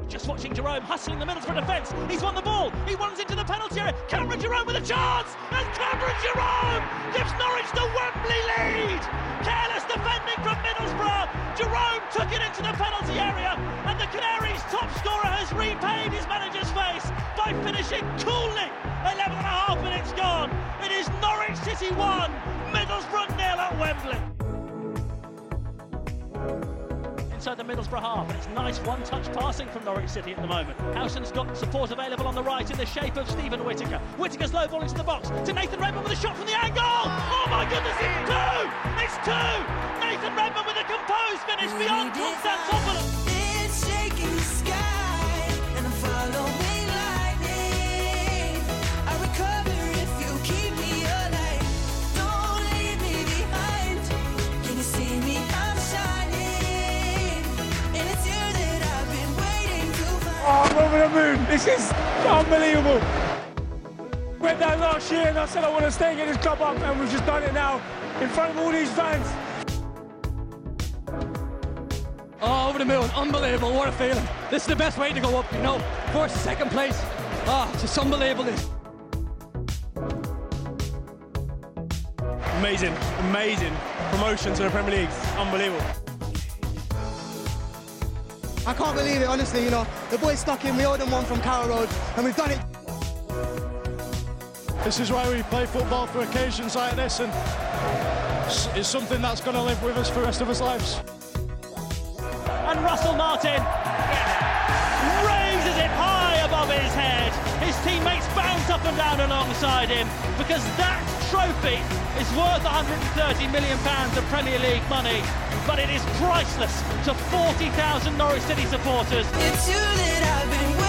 Just watching Jerome hustling the Middlesbrough defence. He's won the ball. He runs into the penalty area. Cameron Jerome with a chance. And Cameron Jerome gives Norwich the Wembley lead. Careless defending from Middlesbrough. Jerome took it into the penalty area. And the Canaries' top scorer has repaid his manager's face by finishing coolly. 11 and a half minutes gone. It is Norwich City 1, Middlesbrough 0 at Wembley. Inside the Middlesbrough half, and it's nice one-touch passing from Norwich City at the moment. Howson's got support available on the right in the shape of Stephen Whittaker. Whittaker's low ball into the box to Nathan Redmond with a shot from the angle. Oh my goodness, it's two! It's two! Nathan Redmond with a composed finish beyond Konstantinopoulos. It's shaking the sky and I'm following lightning. I recover if you keep me alive. Don't leave me behind. Can you see me? I'm shining, and it's you that I've been waiting to find. Oh, I'm over the moon. This is unbelievable. Went down last year and I said I want to stay and get this club up, and we've just done it now in front of all these fans. Oh, over the moon, unbelievable, what a feeling. This is the best way to go up, you know, first, second place. It's just unbelievable this. Amazing promotion to the Premier League. Unbelievable. I can't believe it, honestly, you know. The boys stuck in, we owed them one from Carrow Road, and we've done it. This is why we play football, for occasions like this, and it's something that's going to live with us for the rest of our lives. And Russell Martin raises it high above his head. His teammates bounce up and down alongside him, because that trophy is worth £130 million of Premier League money, but it is priceless to 40,000 Norwich City supporters. It's you that I've been waiting